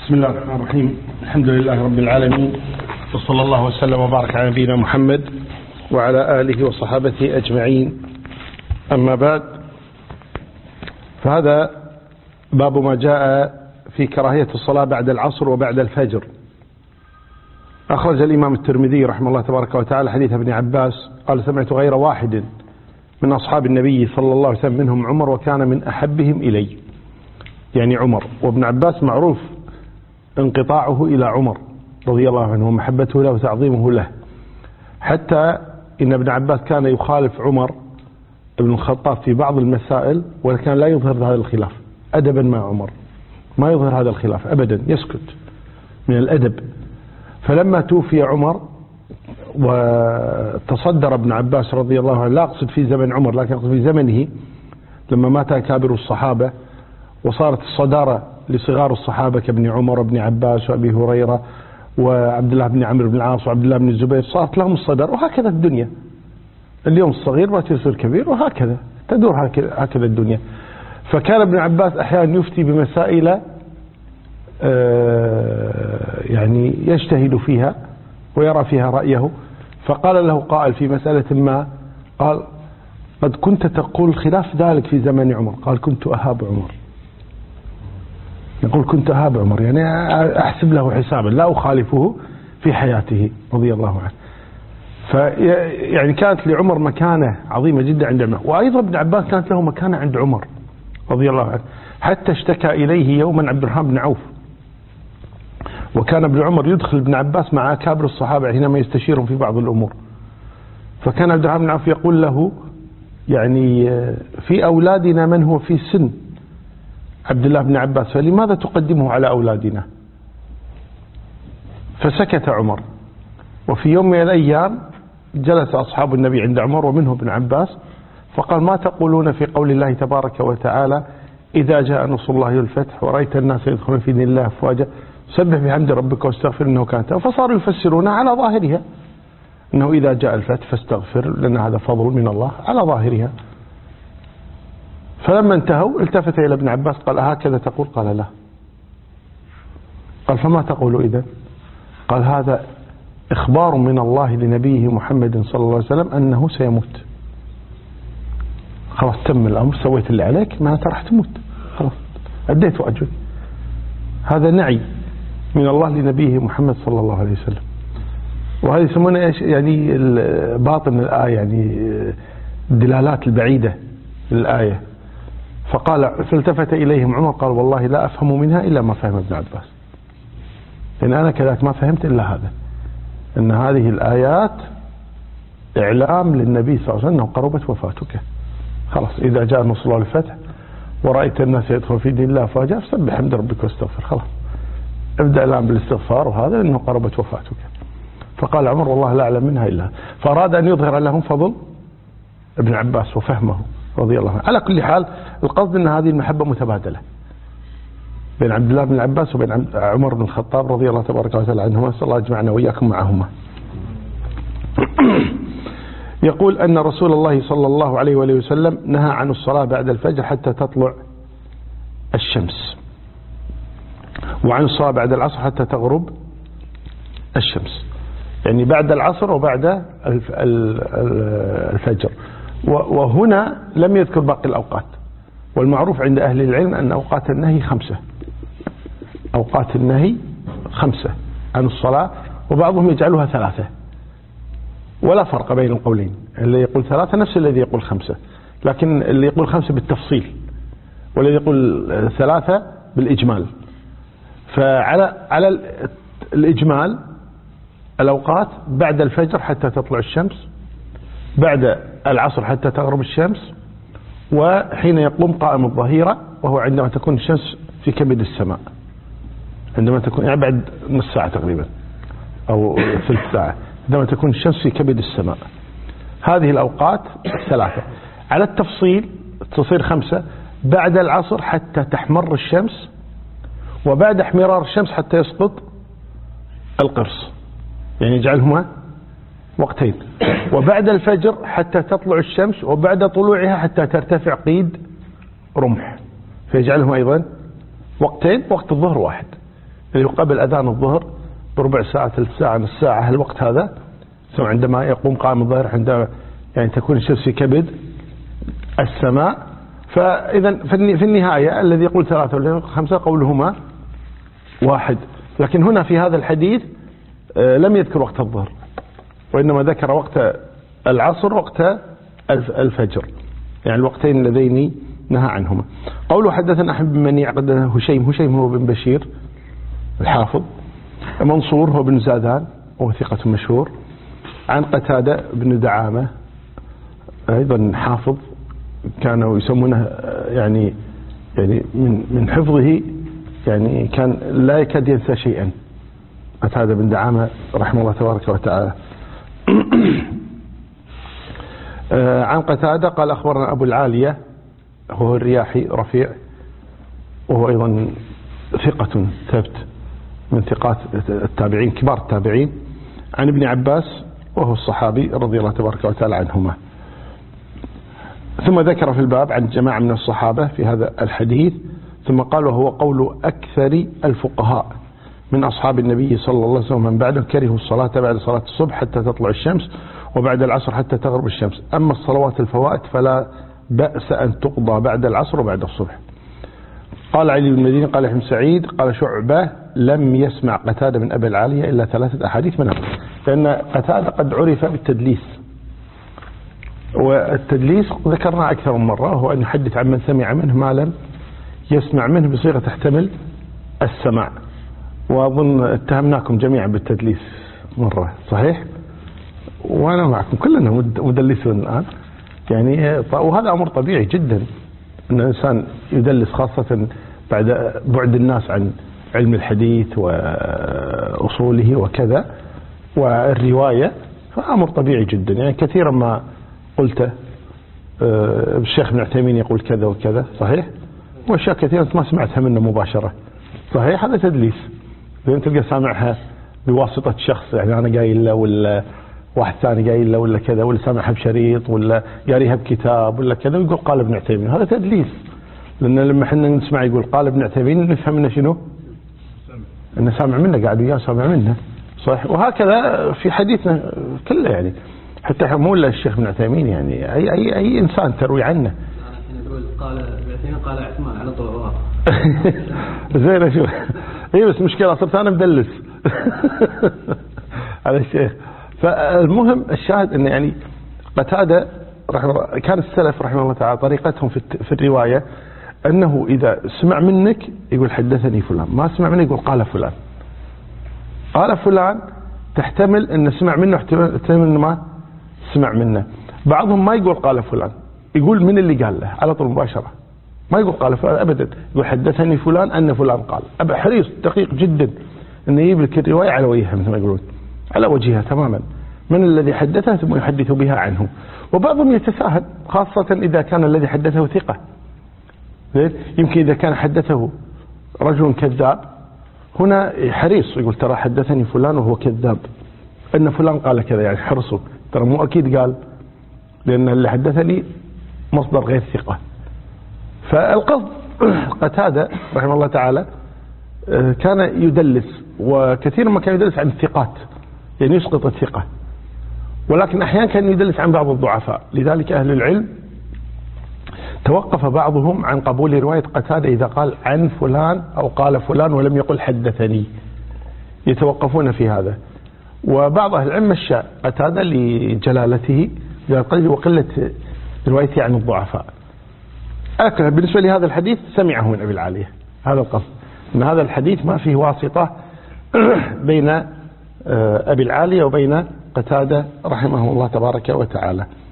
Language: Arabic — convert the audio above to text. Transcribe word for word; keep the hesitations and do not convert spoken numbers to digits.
بسم الله الرحمن الرحيم. الحمد لله رب العالمين، وصلى الله وسلم وبارك على نبينا محمد وعلى آله وصحابته أجمعين. أما بعد، فهذا باب ما جاء في كراهية الصلاة بعد العصر وبعد الفجر. أخرج الإمام الترمذي رحمه الله تبارك وتعالى حديث ابن عباس قال: سمعت غير واحد من أصحاب النبي صلى الله عليه وسلم منهم عمر وكان من أحبهم إلي. يعني عمر، وابن عباس معروف انقطاعه إلى عمر رضي الله عنه ومحبته له وتعظيمه له، حتى إن ابن عباس كان يخالف عمر بن الخطاب في بعض المسائل، ولكن لا يظهر هذا الخلاف أدبا مع عمر، ما يظهر هذا الخلاف أبدا، يسكت من الأدب. فلما توفي عمر وتصدر ابن عباس رضي الله عنه، لا أقصد في زمن عمر لكن أقصد في زمنه لما مات أكابر الصحابة وصارت الصدارة لصغار الصحابة كابن عمر وابن عباس وأبي هريرة وعبد الله بن عمرو بن العاص وعبد الله بن الزبير، صارت لهم الصدارة. وهكذا الدنيا اليوم، الصغير ما يصير كبير، وهكذا تدور هكذا الدنيا. فكان ابن عباس أحيانا يفتي بمسائل يعني يجتهد فيها ويرى فيها رأيه. فقال له قائل في مسألة ما، قال: قد كنت تقول خلاف ذلك في زمن عمر. قال: كنت أهاب عمر. يقول: كنت أهاب عمر، يعني أحسب له حسابا لا أخالفه في حياته رضي الله عنه. فيعني كانت لعمر مكانة عظيمة جدا عند عمر، وأيضا ابن عباس كانت له مكانة عند عمر رضي الله عنه، حتى اشتكى إليه يوما عبد الرحمن بن عوف، وكان ابن عمر يدخل ابن عباس مع أكابر الصحابة حينما يستشيرهم في بعض الأمور. فكان عبد الرحمن بن عوف يقول له: يعني في أولادنا من هو في سن عبد الله بن عباس، فلماذا تقدمه على أولادنا؟ فسكت عمر. وفي يوم من الأيام جلس أصحاب النبي عند عمر ومنه ابن عباس، فقال: ما تقولون في قول الله تبارك وتعالى: إذا جاء نصر الله والفتح ورأيت الناس يدخلون في دين الله أفواجا سبح بحمد ربك واستغفر إنه كان توابا. فصاروا يفسرون على ظاهرها أنه إذا جاء الفتح فاستغفر لأن هذا فضل من الله، على ظاهرها. فلما انتهوا التفت إلى ابن عباس قال: هكذا تقول؟ قال: لا. قال: فما تقول إذن؟ قال: هذا إخبار من الله لنبيه محمد صلى الله عليه وسلم أنه سيموت. خلاص تم الأمر، سويت اللي عليك، ما راح تموت، خلاص أديت وأجل. هذا نعي من الله لنبيه محمد صلى الله عليه وسلم. وهذه يسمونها ايش؟ يعني باطن الآية، يعني الدلالات البعيدة للآية. فقال: فالتفت إليهم عمر قال: والله لا أفهم منها إلا ما فهم ابن عباس. لأن أنا كذلك ما فهمت إلا هذا، أن هذه الآيات إعلام للنبي صلى الله عليه وسلم أنه قربت وفاتك. خلاص إذا جاء نصر الله والفتح ورأيت الناس يدخل في دين الله أفواجا فسبح بحمد ربك واستغفر. خلاص ابدأ الآن بالاستغفار، وهذا أنه قربت وفاتك. فقال عمر: والله لا أعلم منها إلا. فأراد أن يظهر لهم فضل ابن عباس وفهمه رضي الله عنه. على كل حال القصد أن هذه المحبة متبادلة بين عبد الله بن العباس وبين عمر بن الخطاب رضي الله تبارك وتعالى عنهما. صلى الله يجمعنا وإياكم معهما. يقول أن رسول الله صلى الله عليه وآله وسلم نهى عن الصلاة بعد الفجر حتى تطلع الشمس، وعن الصلاة بعد العصر حتى تغرب الشمس، يعني بعد العصر وبعد الفجر. وهنا لم يذكر باقي الأوقات. والمعروف عند أهل العلم أن أوقات النهي خمسة، أوقات النهي خمسة عن الصلاة، وبعضهم يجعلها ثلاثة، ولا فرق بين القولين. اللي يقول ثلاثة نفس الذي يقول خمسة، لكن اللي يقول خمسة بالتفصيل، والذي يقول ثلاثة بالإجمال. فعلى على الإجمال الأوقات: بعد الفجر حتى تطلع الشمس، بعد العصر حتى تغرب الشمس، وحين يقوم قائم الظهيرة وهو عندما تكون الشمس في كبد السماء، عندما تكون يعني بعد نص ساعة تقريبا أو ثلث ساعة، عندما تكون الشمس في كبد السماء. هذه الأوقات الثلاثة. على التفصيل تصير خمسة: بعد العصر حتى تحمر الشمس، وبعد احمرار الشمس حتى يسقط القرص، يعني يجعلهما وقتين. وبعد الفجر حتى تطلع الشمس، وبعد طلوعها حتى ترتفع قيد رمح، فيجعلهما أيضا وقتين، وقت الظهر واحد. اللي قبل أذان الظهر بربع ساعة ثلث ساعة نص ساعة الوقت هذا، ثم عندما يقوم قائم الظهر عندما يعني تكون الشمس في كبد السماء. فإذا في النهاية الذي يقول ثلاثة والذي خمسة قولهما واحد. لكن هنا في هذا الحديث لم يذكر وقت الظهر، وإنما ذكر وقت العصر وقت الفجر، يعني الوقتين اللذين نهى عنهما. قوله حدثنا أحمد بن منيع قدنا هشيم، هشيم هو بن بشير الحافظ، منصور هو بن زادان وهو ثقة مشهور، عن قتادة بن دعامة أيضا حافظ، كانوا يسمونه يعني يعني من من حفظه يعني كان لا يكاد ينسى شيئا، قتادة بن دعامة رحمه الله تبارك وتعالى. عن قتادة قال أخبرنا أبو العالية هو الرياحي رفيع، وهو أيضا ثقة ثبت من ثقات التابعين كبار التابعين، عن ابن عباس وهو الصحابي رضي الله تبارك وتعالى عنهما. ثم ذكر في الباب عن جماعة من الصحابة في هذا الحديث، ثم قال وهو قول أكثر الفقهاء من أصحاب النبي صلى الله عليه وسلم من بعده كرهوا الصلاة بعد صلاة الصبح حتى تطلع الشمس، وبعد العصر حتى تغرب الشمس، أما الصلوات الفوائت فلا بأس أن تقضى بعد العصر وبعد الصبح. قال علي بن المديني قال ابن سعيد قال شعبة لم يسمع قتادة من أبي العالية إلا ثلاثة أحاديث منها، لأن قتادة قد عرف بالتدليس، والتدليس ذكرنا أكثر من مرة هو أن يحدث عن من سمع منه ما لم يسمع منه بصيغة تحتمل السماع، وأظن اتهمناكم جميعا بالتدليس مرة صحيح، وأنا معكم كلنا مدلسون الآن يعني، وهذا أمر طبيعي جدا أن الإنسان يدلس خاصة بعد بعد الناس عن علم الحديث وأصوله وكذا والرواية، فأمر طبيعي جدا. يعني كثيرا ما قلت الشيخ ابن عثيمين يقول كذا وكذا صحيح، وأشياء كثيرة ما سمعتها منه مباشرة صحيح، هذا تدليس، لأن تلقى سامعها بواسطة شخص، يعني أنا قايل له ولا واحد ثاني قايل له ولا كذا، ولا سامعها بشريط ولا قاريها بكتاب ولا كذا ويقول قال ابن عثيمين، هذا تدليس. لأن لما احنا نسمع يقول قال ابن عثيمين نفهم منه شنو؟ أنه سامع منه، قاعد وياه سامع منه صحيح. وهكذا في حديثنا كله يعني، حتى مو الا الشيخ ابن عثيمين يعني أي أي أي إنسان تروي عنه. نقول قال ابن عثيمين قال عثمان على طول زين شو هي بس مشكلة صرت أنا مدلس على الشيخ. فالمهم الشاهد أن يعني قتادة رحمه كان السلف رحمه الله تعالى طريقتهم في في الرواية أنه إذا سمع منك يقول حدثني فلان، ما سمع منك يقول قال فلان. قال فلان تحتمل أن سمع منه، احتمل أنه ما سمع منه. بعضهم ما يقول قال فلان، يقول من اللي قال له على طول مباشرة، ما يقول قال فلان أبدا، يقول حدثني فلان أن فلان قال. أبا حريص دقيق جدا أنه يجيب لك الرواية على وجهها مثل ما يقولون، على وجهها تماما، من الذي حدثه ثم يحدث بها عنه. وبعضهم يتساهل خاصة إذا كان الذي حدثه ثقة، يمكن إذا كان حدثه رجل كذاب هنا حريص يقول ترى حدثني فلان وهو كذاب أن فلان قال كذا، يعني حرصه ترى مو أكيد قال، لأن اللي حدثني مصدر غير ثقة. فالقصد قتادة رحمه الله تعالى كان يدلس، وكثيرا ما كان يدلس عن الثقات يعني يسقط الثقة، ولكن أحيانا كان يدلس عن بعض الضعفاء. لذلك أهل العلم توقف بعضهم عن قبول رواية قتادة إذا قال عن فلان أو قال فلان ولم يقل حدثني، يتوقفون في هذا. وبعض أهل العلم مشى قتادة لجلالته وقلة روايته عن الضعفاء. أكثر بالنسبة لهذا الحديث سمعه من أبي العالية، هذا القصد، أن هذا الحديث ما فيه واسطة بين أبي العالية وبين قتادة رحمه الله تبارك وتعالى.